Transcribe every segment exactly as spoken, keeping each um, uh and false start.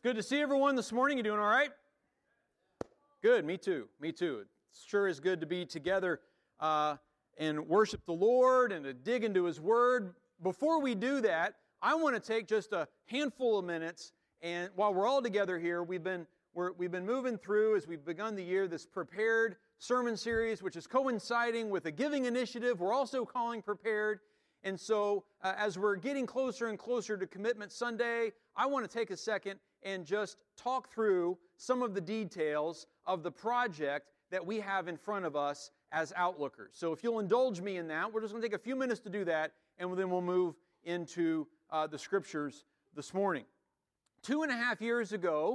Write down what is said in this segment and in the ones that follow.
Good to see everyone this morning. You doing all right? Good, me too, me too. It sure is good to be together uh, and worship the Lord and to dig into His Word. Before we do that, I want to take just a handful of minutes, and while we're all together here, we've been we're, we've been moving through, as we've begun the year, this Prepared sermon series, which is coinciding with a giving initiative we're also calling Prepared. And so, uh, as we're getting closer and closer to Commitment Sunday, I want to take a second and just talk through some of the details of the project that we have in front of us as Outlookers. So if you'll indulge me in that, we're just going to take a few minutes to do that, and then we'll move into uh, the Scriptures this morning. Two and a half years ago,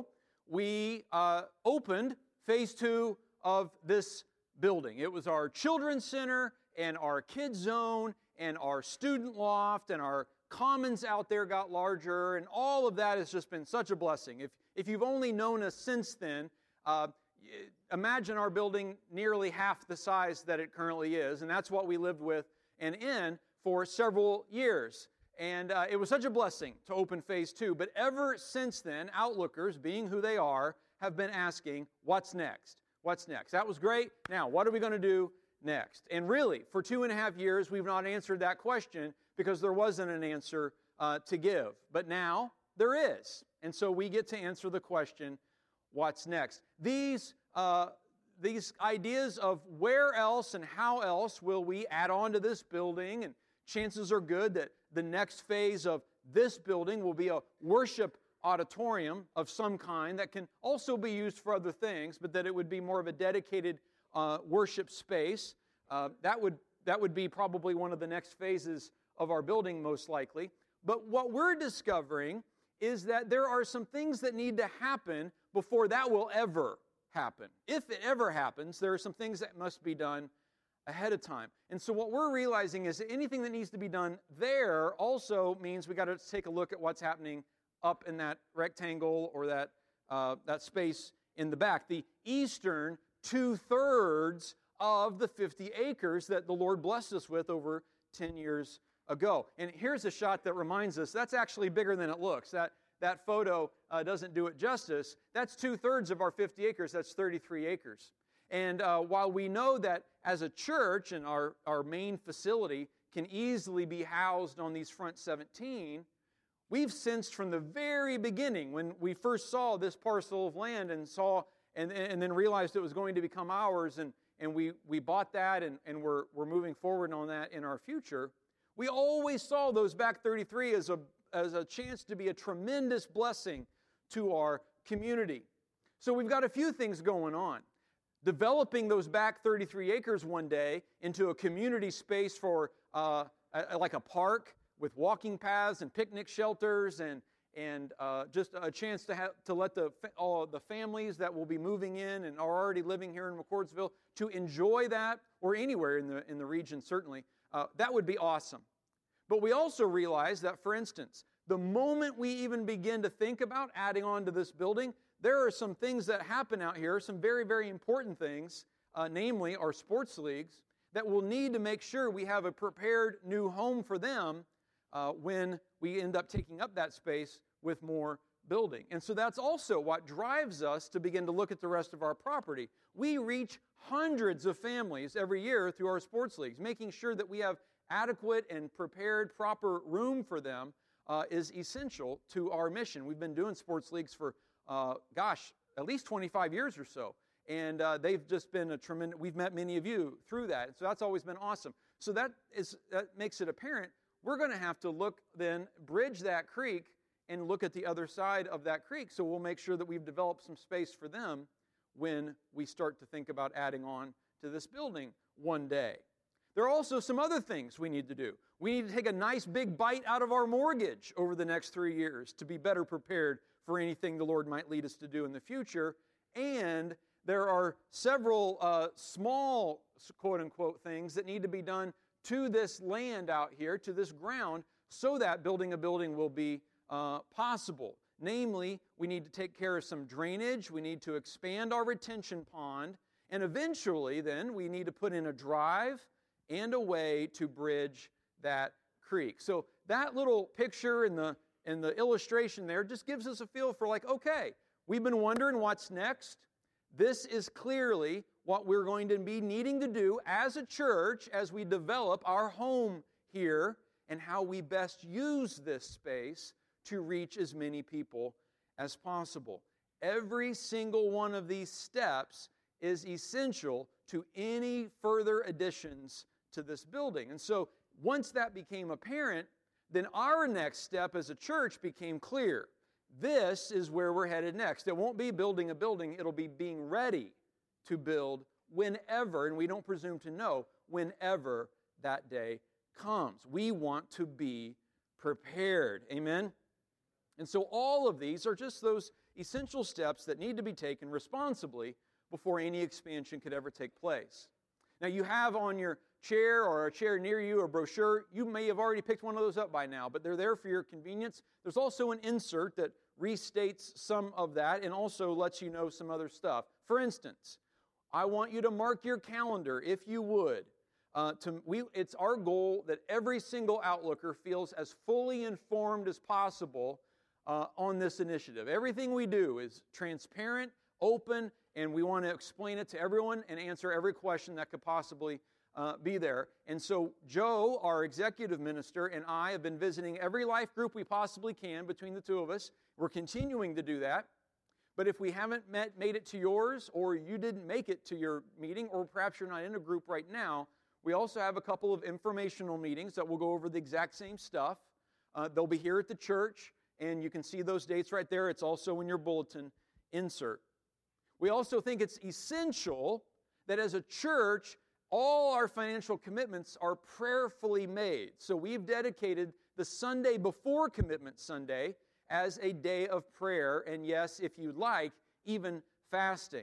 we uh, opened phase two of this building. It was our Children's Center and our Kids Zone and our Student Loft and our Commons out there got larger, and all of that has just been such a blessing. If if you've only known us since then, uh, imagine our building nearly half the size that it currently is, and that's what we lived with and in for several years. And uh, it was such a blessing to open phase two, but ever since then, Outlookers, being who they are, have been asking, what's next? What's next? That was great. Now, what are we going to do next? And really, for two and a half years, we've not answered that question because there wasn't an answer uh, to give. But now, there is. And so we get to answer the question, what's next? These, uh, these ideas of where else and how else will we add on to this building, and chances are good that the next phase of this building will be a worship auditorium of some kind that can also be used for other things, but that it would be more of a dedicated uh, worship space. Uh, that would that would be probably one of the next phases of our building, most likely. But what we're discovering is that there are some things that need to happen before that will ever happen. If it ever happens, there are some things that must be done ahead of time. And so what we're realizing is that anything that needs to be done there also means we got to take a look at what's happening up in that rectangle or that uh, that space in the back. The eastern two-thirds of the fifty acres that the Lord blessed us with over ten years ago. And here's a shot that reminds us that's actually bigger than it looks. That that photo uh, doesn't do it justice. That's two-thirds of our fifty acres. That's thirty-three acres. And uh, while we know that as a church and our, our main facility can easily be housed on these front seventeen, we've sensed from the very beginning when we first saw this parcel of land and saw and, and then realized it was going to become ours, and, and we, we bought that and, and we're, we're moving forward on that in our future, we always saw those back thirty-three as a, as a chance to be a tremendous blessing to our community. So we've got a few things going on. Developing those back thirty-three acres one day into a community space for uh, a, like a park with walking paths and picnic shelters and and uh, just a chance to have to let the all the families that will be moving in and are already living here in McCordsville to enjoy that, or anywhere in the in the region certainly. Uh, that would be awesome. But we also realize that, for instance, the moment we even begin to think about adding on to this building, there are some things that happen out here, some very, very important things, uh, namely our sports leagues, that will need to make sure we have a prepared new home for them uh, when we end up taking up that space with more building. And so that's also what drives us to begin to look at the rest of our property. We reach hundreds of families every year through our sports leagues. Making sure that we have adequate and prepared proper room for them uh, is essential to our mission. We've been doing sports leagues for Uh, gosh, at least twenty-five years or so. And uh, they've just been a tremendous, we've met many of you through that. So that's always been awesome. So that is that makes it apparent we're going to have to look then, bridge that creek and look at the other side of that creek. So we'll make sure that we've developed some space for them when we start to think about adding on to this building one day. There are also some other things we need to do. We need to take a nice big bite out of our mortgage over the next three years to be better prepared for anything the Lord might lead us to do in the future. And there are several uh, small, quote-unquote, things that need to be done to this land out here, to this ground, so that building a building will be uh, possible. Namely, we need to take care of some drainage, we need to expand our retention pond, and eventually then we need to put in a drive and a way to bridge that creek. So that little picture in the and the illustration there just gives us a feel for like, okay, we've been wondering what's next. This is clearly what we're going to be needing to do as a church as we develop our home here and how we best use this space to reach as many people as possible. Every single one of these steps is essential to any further additions to this building. And so once that became apparent, then our next step as a church became clear. This is where we're headed next. It won't be building a building, it'll be being ready to build whenever, and we don't presume to know, whenever that day comes. We want to be prepared. Amen? And so all of these are just those essential steps that need to be taken responsibly before any expansion could ever take place. Now you have on your chair or a chair near you a brochure. You may have already picked one of those up by now, but they're there for your convenience. There's also an insert that restates some of that and also lets you know some other stuff. For instance, I want you to mark your calendar, if you would. Uh, to, we, it's our goal that every single outlooker feels as fully informed as possible uh, on this initiative. Everything we do is transparent, open, and we want to explain it to everyone and answer every question that could possibly uh, be there. And so Joe, our executive minister, and I have been visiting every life group we possibly can between the two of us. We're continuing to do that. But if we haven't met, made it to yours, or you didn't make it to your meeting, or perhaps you're not in a group right now, we also have a couple of informational meetings that will go over the exact same stuff. Uh, they'll be here at the church, and you can see those dates right there. It's also in your bulletin insert. We also think it's essential that as a church, all our financial commitments are prayerfully made. So we've dedicated the Sunday before Commitment Sunday as a day of prayer, and yes, if you like, even fasting.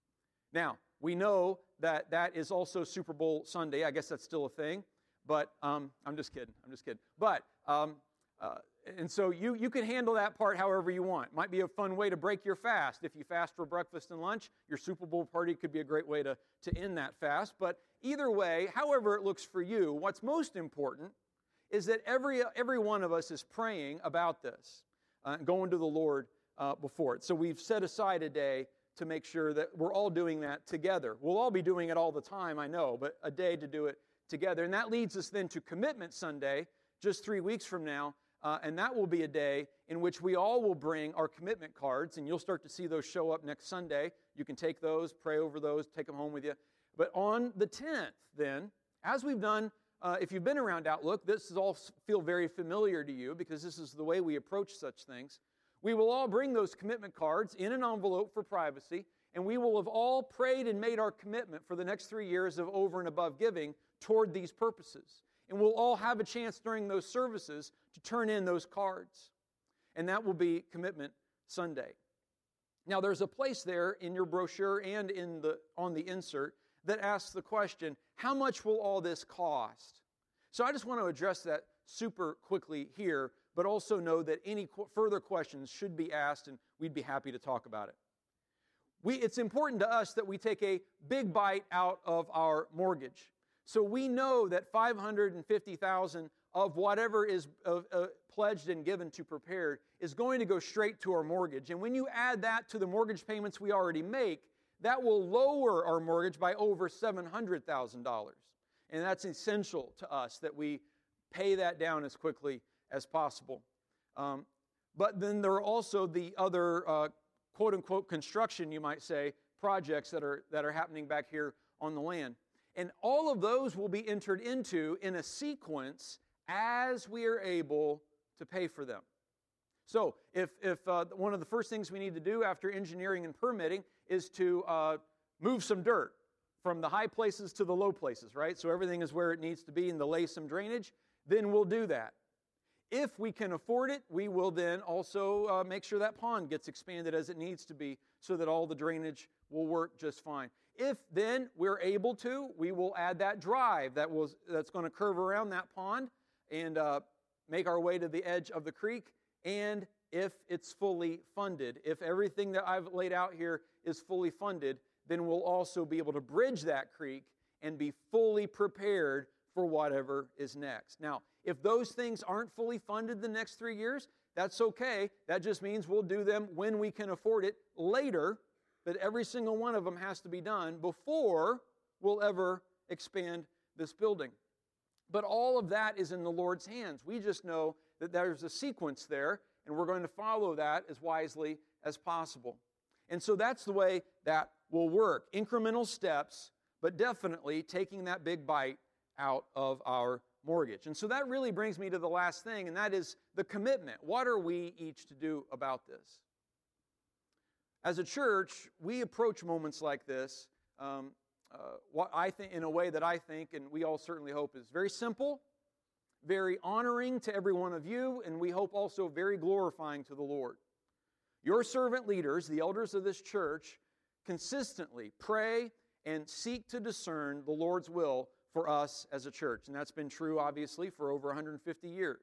Now, we know that that is also Super Bowl Sunday. I guess that's still a thing, but um, I'm just kidding. I'm just kidding. But, um, uh, and so you, you can handle that part however you want. Might be a fun way to break your fast. If you fast for breakfast and lunch, your Super Bowl party could be a great way to, to end that fast. But either way, however it looks for you, what's most important is that every, every one of us is praying about this. Uh, going to the Lord uh, before it. So we've set aside a day to make sure that we're all doing that together. We'll all be doing it all the time, I know, but a day to do it together. And that leads us then to Commitment Sunday, just three weeks from now, uh, and that will be a day in which we all will bring our commitment cards, and you'll start to see those show up next Sunday. You can take those, pray over those, take them home with you. But on the tenth, then, as we've done, Uh, if you've been around Outlook, this is all feel very familiar to you because this is the way we approach such things. We will all bring those commitment cards in an envelope for privacy, and we will have all prayed and made our commitment for the next three years of over and above giving toward these purposes. And we'll all have a chance during those services to turn in those cards. And that will be Commitment Sunday. Now, there's a place there in your brochure and in the on the insert that asks the question, how much will all this cost? So I just want to address that super quickly here, but also know that any qu- further questions should be asked, and we'd be happy to talk about it. We, it's important to us that we take a big bite out of our mortgage. So we know that five hundred fifty thousand dollars of whatever is uh, uh, pledged and given to Prepared is going to go straight to our mortgage. And when you add that to the mortgage payments we already make, that will lower our mortgage by over seven hundred thousand dollars. And that's essential to us that we pay that down as quickly as possible. Um, but then there are also the other uh, quote-unquote construction, you might say, projects that are, that are happening back here on the land. And all of those will be entered into in a sequence as we are able to pay for them. So if, if uh, one of the first things we need to do after engineering and permitting is to uh, move some dirt from the high places to the low places, right? So everything is where it needs to be and to lay some drainage, then we'll do that. If we can afford it, we will then also uh, make sure that pond gets expanded as it needs to be so that all the drainage will work just fine. If then we're able to, we will add that drive that was, that's going to curve around that pond and uh, make our way to the edge of the creek. And if it's fully funded, if everything that I've laid out here is fully funded, then we'll also be able to bridge that creek and be fully prepared for whatever is next. Now, if those things aren't fully funded the next three years, That's okay. That just means we'll do them when we can afford it later, but every single one of them has to be done before we'll ever expand this building. But all of that is in the Lord's hands. We just know that there's a sequence there, and we're going to follow that as wisely as possible. And so that's the way that will work. Incremental steps, but definitely taking that big bite out of our mortgage. And so that really brings me to the last thing, and that is the commitment. What are we each to do about this? As a church, we approach moments like this um, uh, what I think in a way that I think, and we all certainly hope, is very simple, very honoring to every one of you, and we hope also very glorifying to the Lord. Your servant leaders, the elders of this church, consistently pray and seek to discern the Lord's will for us as a church. And that's been true, obviously, for over one hundred fifty years.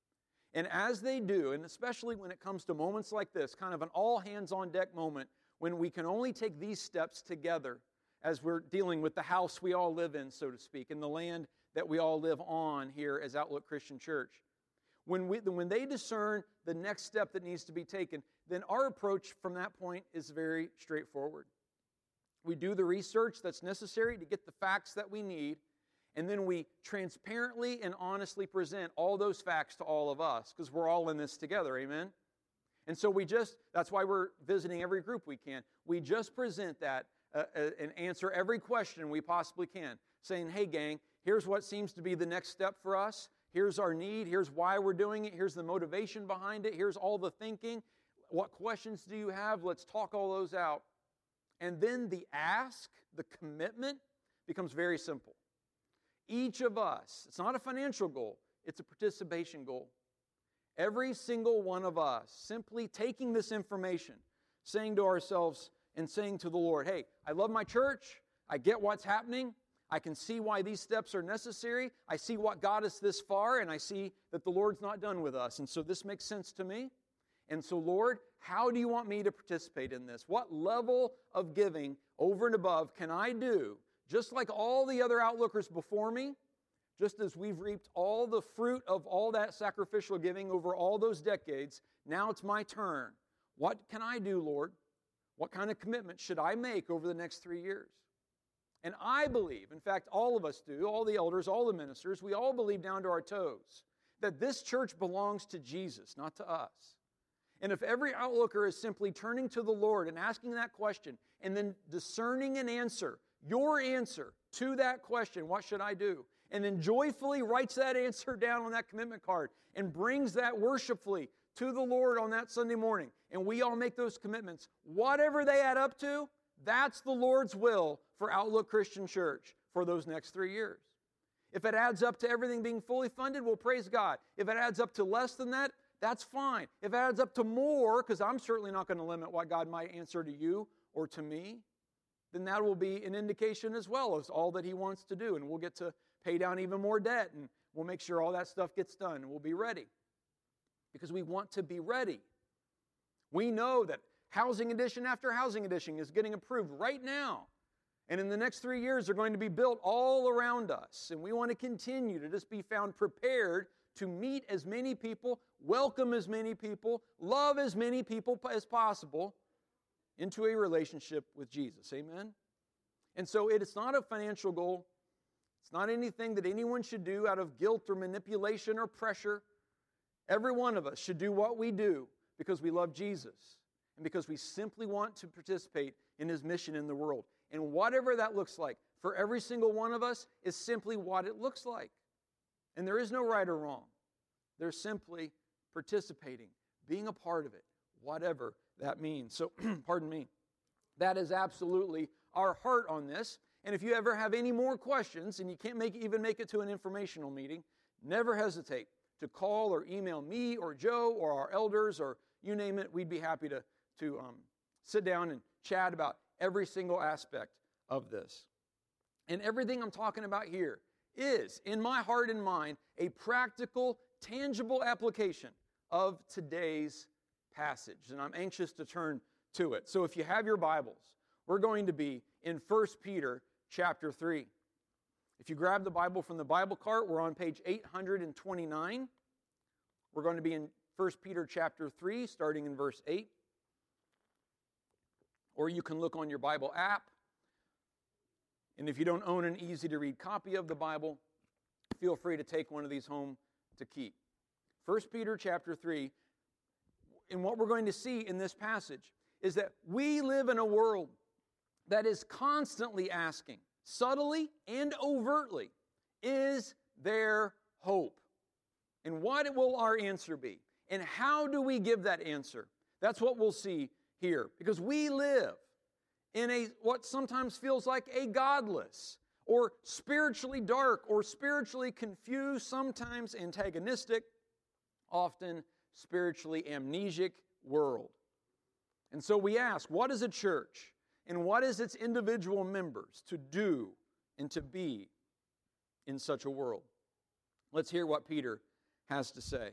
And as they do, and especially when it comes to moments like this, kind of an all-hands-on-deck moment, when we can only take these steps together as we're dealing with the house we all live in, so to speak, and the land that we all live on here as Outlook Christian Church. When, we, when they discern the next step that needs to be taken, then our approach from that point is very straightforward. We do the research that's necessary to get the facts that we need, and then we transparently and honestly present all those facts to all of us, because we're all in this together, amen? And so we just, that's why we're visiting every group we can. We just present that uh, uh, and answer every question we possibly can, saying, hey gang, here's what seems to be the next step for us. Here's our need. Here's why we're doing it. Here's the motivation behind it. Here's all the thinking. What questions do you have? Let's talk all those out. And then the ask, the commitment, becomes very simple. Each of us, it's not a financial goal, it's a participation goal. Every single one of us simply taking this information, saying to ourselves and saying to the Lord, hey, I love my church. I get what's happening. I can see why these steps are necessary. I see what got us this far, and I see that the Lord's not done with us. And so this makes sense to me. And so, Lord, how do you want me to participate in this? What level of giving over and above can I do, just like all the other outlookers before me, just as we've reaped all the fruit of all that sacrificial giving over all those decades, now it's my turn. What can I do, Lord? What kind of commitment should I make over the next three years? And I believe, in fact, all of us do, all the elders, all the ministers, we all believe down to our toes that this church belongs to Jesus, not to us. And if every outlooker is simply turning to the Lord and asking that question and then discerning an answer, your answer to that question, what should I do? And then joyfully writes that answer down on that commitment card and brings that worshipfully to the Lord on that Sunday morning, and we all make those commitments, whatever they add up to, that's the Lord's will for Outlook Christian Church for those next three years. If it adds up to everything being fully funded, well, praise God. If it adds up to less than that, that's fine. If it adds up to more, because I'm certainly not going to limit what God might answer to you or to me, then that will be an indication as well as all that He wants to do, and we'll get to pay down even more debt, and we'll make sure all that stuff gets done, and we'll be ready. Because we want to be ready. We know that housing addition after housing addition is getting approved right now. And in the next three years, they're going to be built all around us. And we want to continue to just be found prepared to meet as many people, welcome as many people, love as many people as possible into a relationship with Jesus. Amen? And so it's not a financial goal. It's not anything that anyone should do out of guilt or manipulation or pressure. Every one of us should do what we do because we love Jesus and because we simply want to participate in His mission in the world. And whatever that looks like for every single one of us is simply what it looks like. And there is no right or wrong. There's simply participating, being a part of it, whatever that means. So, pardon me, that is absolutely our heart on this. And if you ever have any more questions and you can't make even make it to an informational meeting, never hesitate to call or email me or Joe or our elders or you name it. We'd be happy to, to um, sit down and chat about every single aspect of this. And everything I'm talking about here is, in my heart and mind, a practical, tangible application of today's passage. And I'm anxious to turn to it. So if you have your Bibles, we're going to be in First Peter chapter three. If you grab the Bible from the Bible cart, we're on page eight hundred twenty-nine. We're going to be in First Peter chapter three, starting in verse eight. Or you can look on your Bible app. And if you don't own an easy-to-read copy of the Bible, feel free to take one of these home to keep. First Peter chapter three, and what we're going to see in this passage is that we live in a world that is constantly asking, subtly and overtly, is there hope? And what will our answer be? And how do we give that answer? That's what we'll see here. Because we live in a what sometimes feels like a godless or spiritually dark or spiritually confused, sometimes antagonistic, often spiritually amnesic world. And so we ask, what is a church and what is its individual members to do and to be in such a world? Let's hear what Peter has to say.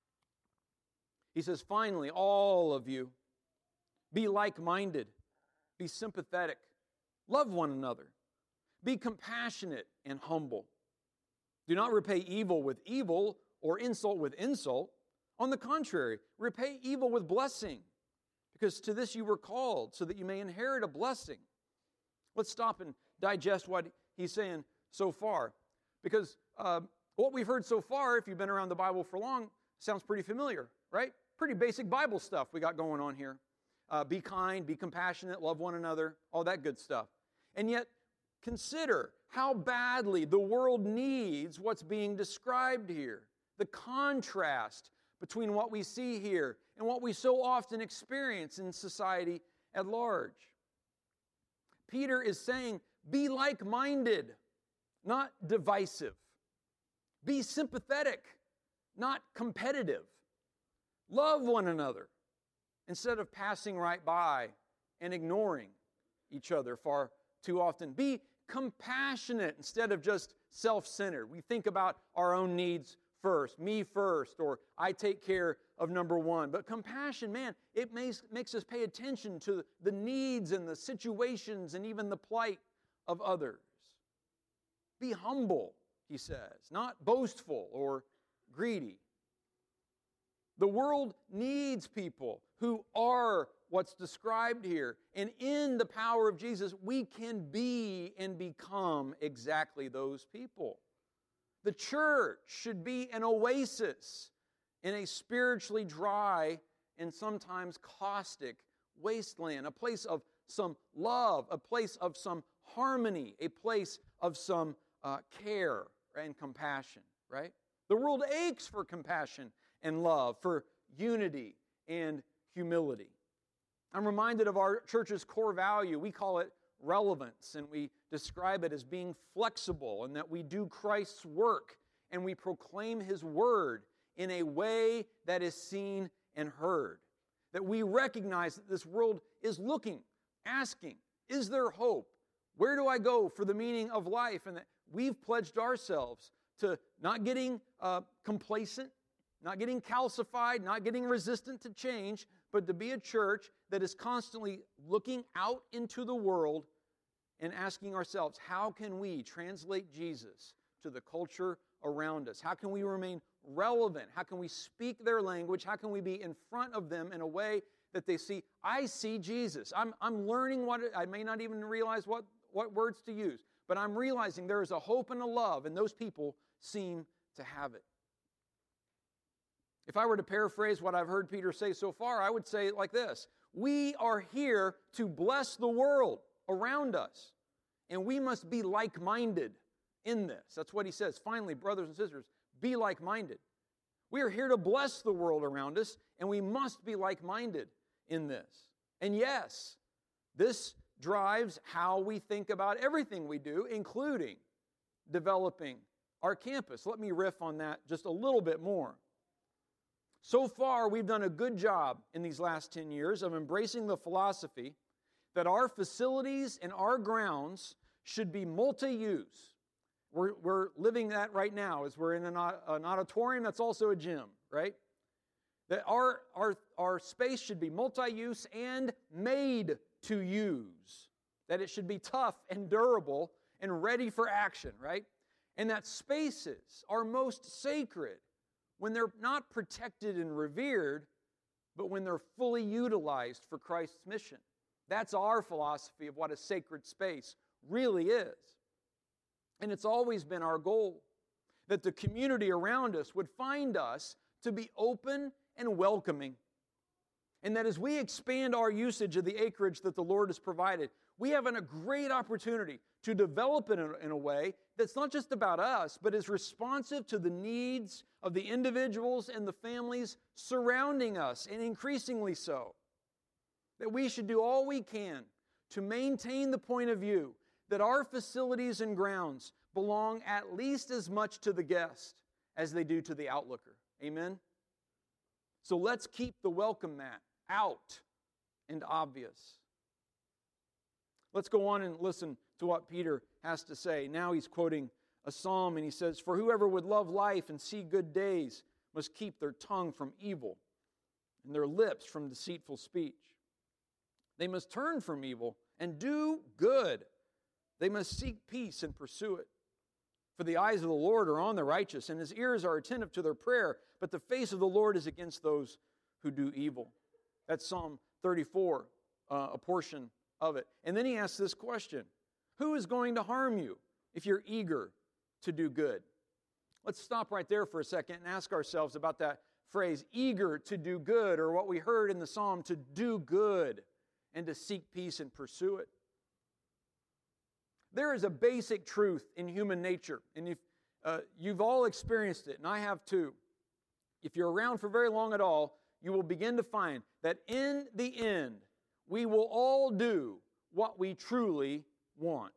He says, finally, all of you, be like-minded, be sympathetic, love one another, be compassionate and humble. Do not repay evil with evil or insult with insult. On the contrary, repay evil with blessing, because to this you were called, so that you may inherit a blessing. Let's stop and digest what he's saying so far, because uh, what we've heard so far, if you've been around the Bible for long, sounds pretty familiar, right? Pretty basic Bible stuff we got going on here. Uh, be kind, be compassionate, love one another, all that good stuff. And yet, consider how badly the world needs what's being described here. The contrast between what we see here and what we so often experience in society at large. Peter is saying, be like-minded, not divisive. Be sympathetic, not competitive. Love one another instead of passing right by and ignoring each other far too often. Be compassionate instead of just self-centered. We think about our own needs first, me first, or I take care of number one. But compassion, man, it makes, makes us pay attention to the needs and the situations and even the plight of others. Be humble, he says, not boastful or greedy. The world needs people who are what's described here. And in the power of Jesus, we can be and become exactly those people. The church should be an oasis in a spiritually dry and sometimes caustic wasteland, a place of some love, a place of some harmony, a place of some uh, care and compassion, right? The world aches for compassion and love, for unity and humility. I'm reminded of our church's core value. We call it relevance, and we describe it as being flexible, and that we do Christ's work, and we proclaim His word in a way that is seen and heard. That we recognize that this world is looking, asking, is there hope? Where do I go for the meaning of life? And that we've pledged ourselves to not getting uh, complacent, not getting calcified, not getting resistant to change, but to be a church that is constantly looking out into the world and asking ourselves, how can we translate Jesus to the culture around us? How can we remain relevant? How can we speak their language? How can we be in front of them in a way that they see, I see Jesus. I'm, I'm learning what, it, I may not even realize what, what words to use, but I'm realizing there is a hope and a love, and those people seem to have it. If I were to paraphrase what I've heard Peter say so far, I would say it like this. We are here to bless the world around us, and we must be like-minded in this. That's what he says. Finally, brothers and sisters, be like-minded. We are here to bless the world around us, and we must be like-minded in this. And yes, this drives how we think about everything we do, including developing our campus. Let me riff on that just a little bit more. So far, we've done a good job in these last ten years of embracing the philosophy that our facilities and our grounds should be multi-use. We're, we're living that right now as we're in an, an auditorium that's also a gym, right? That our, our, our space should be multi-use and made to use. That it should be tough and durable and ready for action, right? And that spaces are most sacred when they're not protected and revered, but when they're fully utilized for Christ's mission. That's our philosophy of what a sacred space really is. And it's always been our goal that the community around us would find us to be open and welcoming. And that as we expand our usage of the acreage that the Lord has provided, we have a great opportunity to develop it in a, in a way that's not just about us, but is responsive to the needs of the individuals and the families surrounding us, and increasingly so. That we should do all we can to maintain the point of view that our facilities and grounds belong at least as much to the guest as they do to the outlooker. Amen? So let's keep the welcome mat out and obvious. Let's go on and listen to what Peter has to say. Now he's quoting a psalm, and he says, "For whoever would love life and see good days must keep their tongue from evil and their lips from deceitful speech. They must turn from evil and do good. They must seek peace and pursue it. For the eyes of the Lord are on the righteous, and His ears are attentive to their prayer, but the face of the Lord is against those who do evil." That's Psalm thirty-four, uh, a portion of it. And then he asks this question: who is going to harm you if you're eager to do good? Let's stop right there for a second and ask ourselves about that phrase, eager to do good, or what we heard in the psalm, to do good and to seek peace and pursue it. There is a basic truth in human nature, and if, uh, you've all experienced it, and I have too. If you're around for very long at all, you will begin to find that in the end, we will all do what we truly want.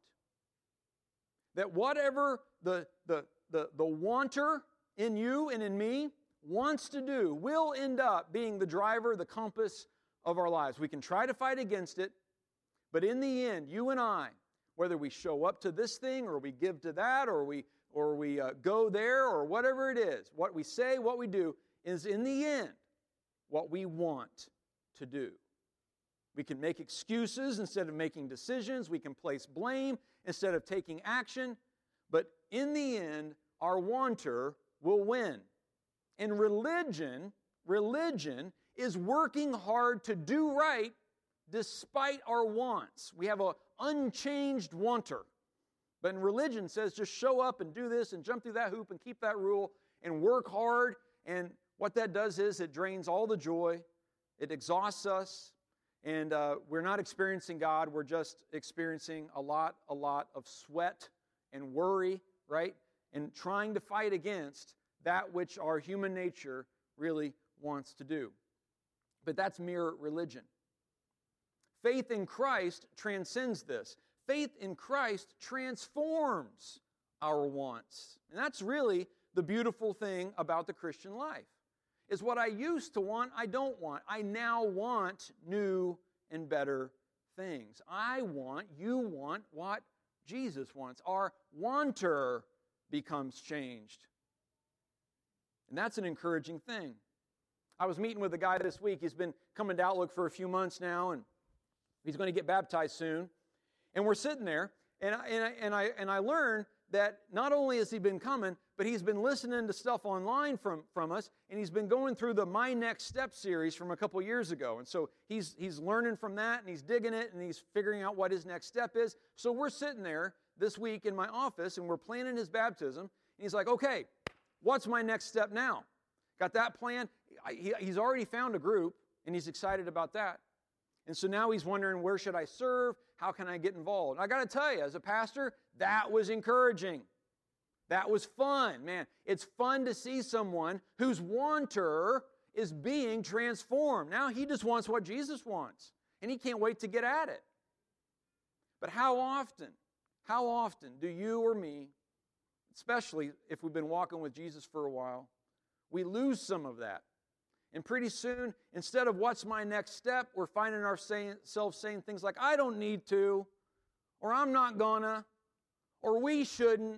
That whatever the, the, the, the wanter in you and in me wants to do will end up being the driver, the compass of our lives. We can try to fight against it, but in the end, you and I, whether we show up to this thing or we give to that or we, or we uh, go there or whatever it is, what we say, what we do, is in the end what we want to do. We can make excuses instead of making decisions. We can place blame instead of taking action. But in the end, our wanter will win. And religion, religion is working hard to do right despite our wants. We have an unchanged wanter. But religion says just show up and do this and jump through that hoop and keep that rule and work hard. And what that does is it drains all the joy. It exhausts us. And uh, we're not experiencing God. We're just experiencing a lot, a lot of sweat and worry, right? And trying to fight against that which our human nature really wants to do. But that's mere religion. Faith in Christ transcends this. Faith in Christ transforms our wants. And that's really the beautiful thing about the Christian life. Is what I used to want, I don't want. I now want new and better things. I want, you want what Jesus wants. Our wanter becomes changed. And that's an encouraging thing. I was meeting with a guy this week. He's been coming to Outlook for a few months now, and he's going to get baptized soon. And we're sitting there, and I, and I, and I, and I learned that not only has he been coming, but he's been listening to stuff online from, from us, and he's been going through the My Next Step series from a couple years ago. And so he's, he's learning from that, and he's digging it, and he's figuring out what his next step is. So we're sitting there this week in my office, and we're planning his baptism. And he's like, okay, what's my next step now? Got that plan? He, he's already found a group, and he's excited about that. And so now he's wondering, where should I serve? How can I get involved? And I got to tell you, as a pastor, that was encouraging. That was fun. Man, it's fun to see someone whose wanter is being transformed. Now he just wants what Jesus wants, and he can't wait to get at it. But how often, how often do you or me, especially if we've been walking with Jesus for a while, we lose some of that? And pretty soon, instead of what's my next step, we're finding ourselves saying things like, I don't need to, or I'm not gonna, or we shouldn't.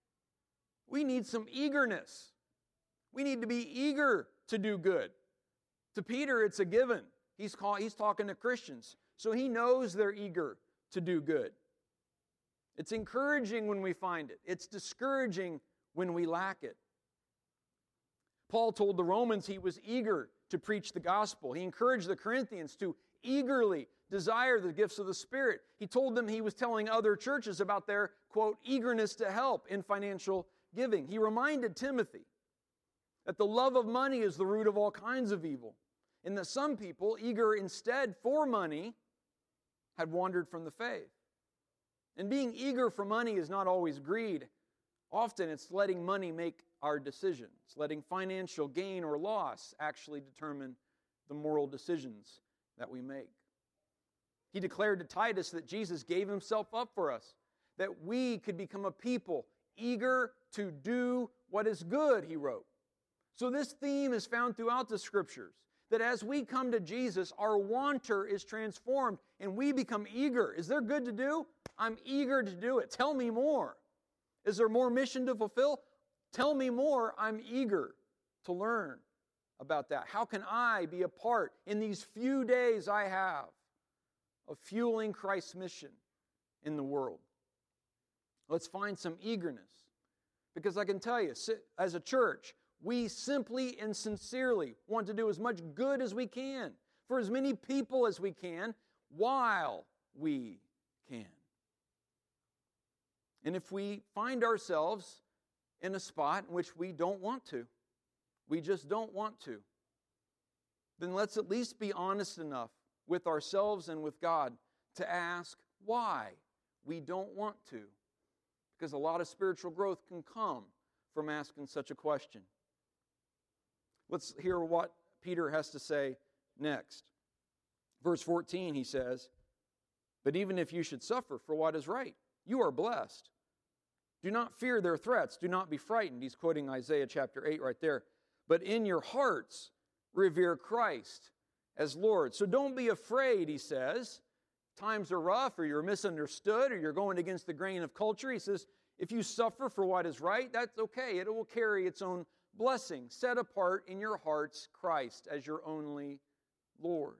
We need some eagerness. We need to be eager to do good. To Peter, it's a given. He's, call, he's talking to Christians, so he knows they're eager to do good. It's encouraging when we find it. It's discouraging when we lack it. Paul told the Romans he was eager to preach the gospel. He encouraged the Corinthians to eagerly desire the gifts of the Spirit. He told them he was telling other churches about their, quote, eagerness to help in financial giving. He reminded Timothy that the love of money is the root of all kinds of evil, and that some people, eager instead for money, had wandered from the faith. And being eager for money is not always greed. Often it's letting money make our decisions, letting financial gain or loss actually determine the moral decisions that we make. He declared to Titus that Jesus gave himself up for us, that we could become a people eager to do what is good, he wrote. So this theme is found throughout the Scriptures, that as we come to Jesus, our wanter is transformed and we become eager. Is there good to do? I'm eager to do it. Tell me more. Is there more mission to fulfill? Tell me more. I'm eager to learn about that. How can I be a part in these few days I have of fueling Christ's mission in the world? Let's find some eagerness. Because I can tell you, as a church, we simply and sincerely want to do as much good as we can for as many people as we can while we can. And if we find ourselves in a spot in which we don't want to, we just don't want to, then let's at least be honest enough with ourselves and with God to ask why we don't want to. Because a lot of spiritual growth can come from asking such a question. Let's hear what Peter has to say next. Verse fourteen, he says, "But even if you should suffer for what is right, you are blessed. Do not fear their threats. Do not be frightened." He's quoting Isaiah chapter eight right there. "But in your hearts, revere Christ as Lord." So don't be afraid, he says. Times are rough, or you're misunderstood, or you're going against the grain of culture. He says, if you suffer for what is right, that's okay. It will carry its own blessing. Set apart in your hearts Christ as your only Lord.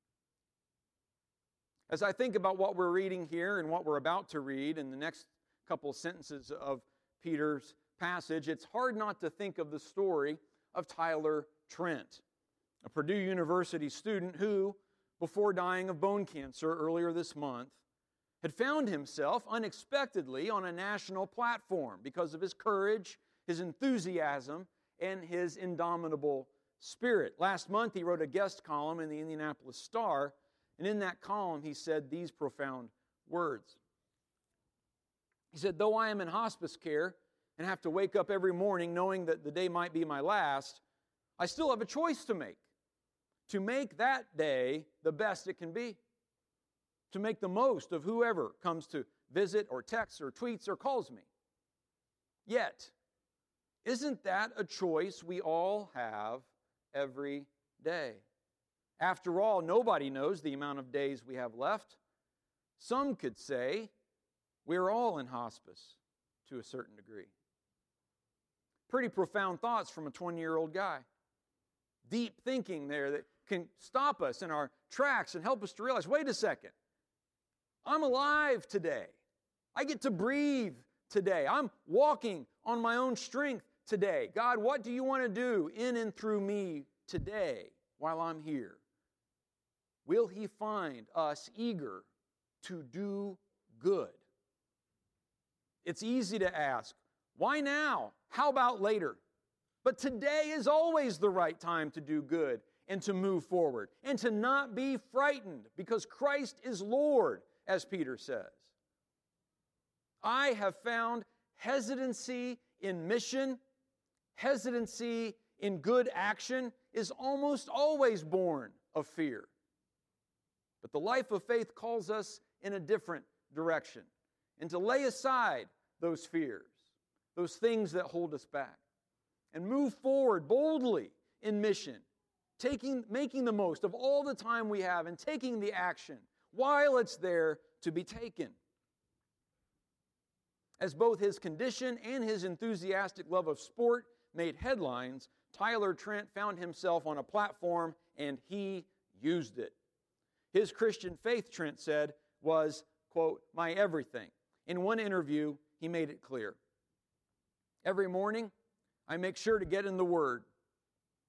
As I think about what we're reading here and what we're about to read in the next couple of sentences of Peter's passage, it's hard not to think of the story of Tyler Trent, a Purdue University student who, before dying of bone cancer earlier this month, had found himself unexpectedly on a national platform because of his courage, his enthusiasm, and his indomitable spirit. Last month, he wrote a guest column in the Indianapolis Star, and in that column, he said these profound words. He said, "Though I am in hospice care and have to wake up every morning knowing that the day might be my last, I still have a choice to make. To make that day the best it can be. To make the most of whoever comes to visit or texts or tweets or calls me. Yet, isn't that a choice we all have every day? After all, nobody knows the amount of days we have left. Some could say we're all in hospice to a certain degree." Pretty profound thoughts from a twenty-year-old guy. Deep thinking there that can stop us in our tracks and help us to realize, wait a second, I'm alive today. I get to breathe today. I'm walking on my own strength today. God, what do you want to do in and through me today while I'm here? Will He find us eager to do good? It's easy to ask, why now? How about later? But today is always the right time to do good and to move forward and to not be frightened because Christ is Lord, as Peter says. I have found hesitancy in mission, hesitancy in good action is almost always born of fear. But the life of faith calls us in a different direction and to lay aside those fears, those things that hold us back, and move forward boldly in mission, taking, making the most of all the time we have and taking the action while it's there to be taken. As both his condition and his enthusiastic love of sport made headlines, Tyler Trent found himself on a platform and he used it. His Christian faith, Trent said, was, quote, my everything. In one interview, he made it clear. Every morning, I make sure to get in the Word.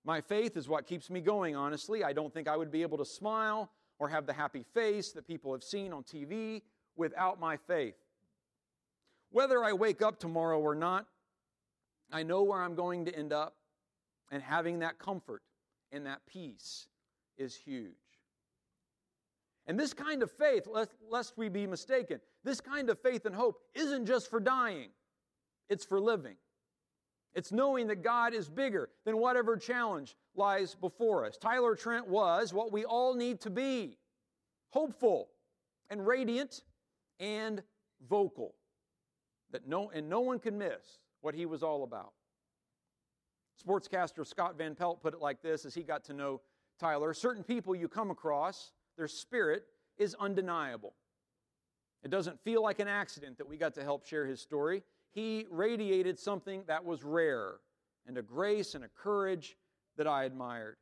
My faith is what keeps me going, honestly. I don't think I would be able to smile or have the happy face that people have seen on T V without my faith. Whether I wake up tomorrow or not, I know where I'm going to end up, and having that comfort and that peace is huge. And this kind of faith, lest, lest we be mistaken, this kind of faith and hope isn't just for dying, it's for living. It's knowing that God is bigger than whatever challenge lies before us. Tyler Trent was what we all need to be, hopeful and radiant and vocal, that no, and no one can miss what he was all about. Sportscaster Scott Van Pelt put it like this as he got to know Tyler. Certain people you come across, their spirit is undeniable. It doesn't feel like an accident that we got to help share his story. He radiated something that was rare, and a grace and a courage that I admired.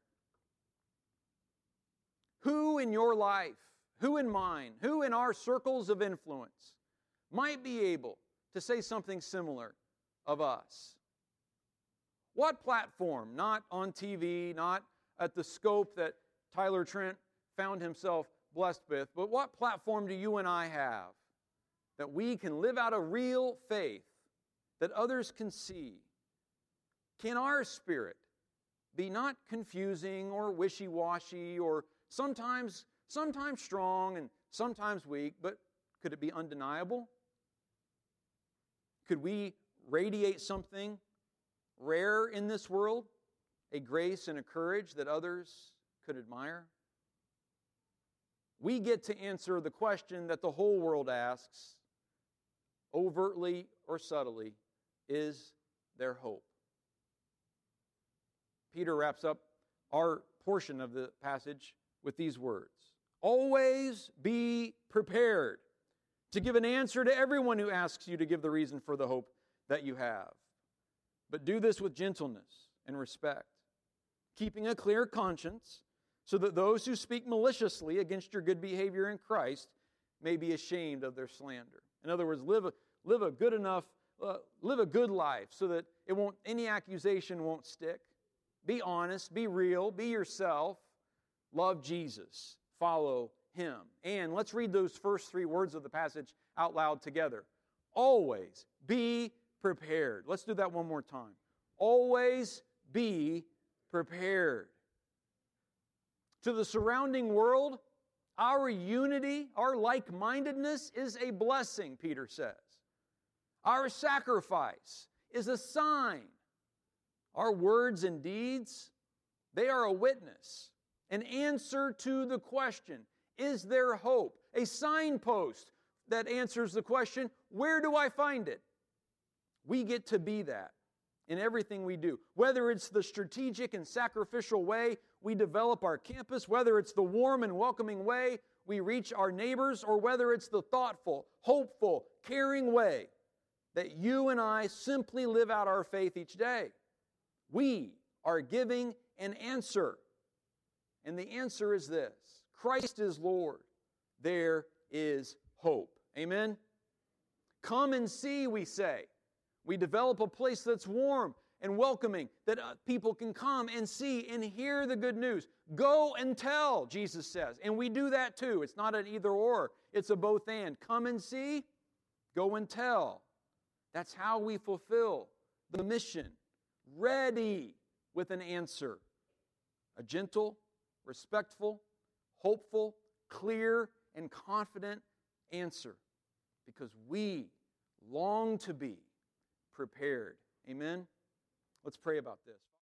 Who in your life, who in mine, who in our circles of influence might be able to say something similar of us? What platform, not on T V, not at the scope that Tyler Trent found himself blessed with, but what platform do you and I have that we can live out a real faith that others can see? Can our spirit be not confusing or wishy-washy or sometimes, sometimes strong and sometimes weak, but could it be undeniable? Could we radiate something rare in this world, a grace and a courage that others could admire? We get to answer the question that the whole world asks, overtly or subtly: is there hope? Peter wraps up our portion of the passage with these words: always be prepared to give an answer to everyone who asks you to give the reason for the hope that you have. But do this with gentleness and respect, keeping a clear conscience, so that those who speak maliciously against your good behavior in Christ may be ashamed of their slander. In other words, live a, live a good enough, uh, live a good life so that it won't, any accusation won't stick. Be honest, be real, be yourself. Love Jesus, follow Him. And let's read those first three words of the passage out loud together. Always be prepared. Let's do that one more time. Always be prepared. To the surrounding world, our unity, our like-mindedness is a blessing, Peter says. Our sacrifice is a sign. Our words and deeds, they are a witness, an answer to the question, is there hope? A signpost that answers the question, where do I find it? We get to be that in everything we do. Whether it's the strategic and sacrificial way we develop our campus, whether it's the warm and welcoming way we reach our neighbors, or whether it's the thoughtful, hopeful, caring way that you and I simply live out our faith each day. We are giving an answer. And the answer is this: Christ is Lord. There is hope. Amen? Come and see, we say. We develop a place that's warm and welcoming, that uh, people can come and see and hear the good news. Go and tell, Jesus says. And we do that too. It's not an either or. It's a both and. Come and see, go and tell. That's how we fulfill the mission. Ready with an answer. A gentle, respectful, hopeful, clear, and confident answer. Because we long to be prepared. Amen? Let's pray about this.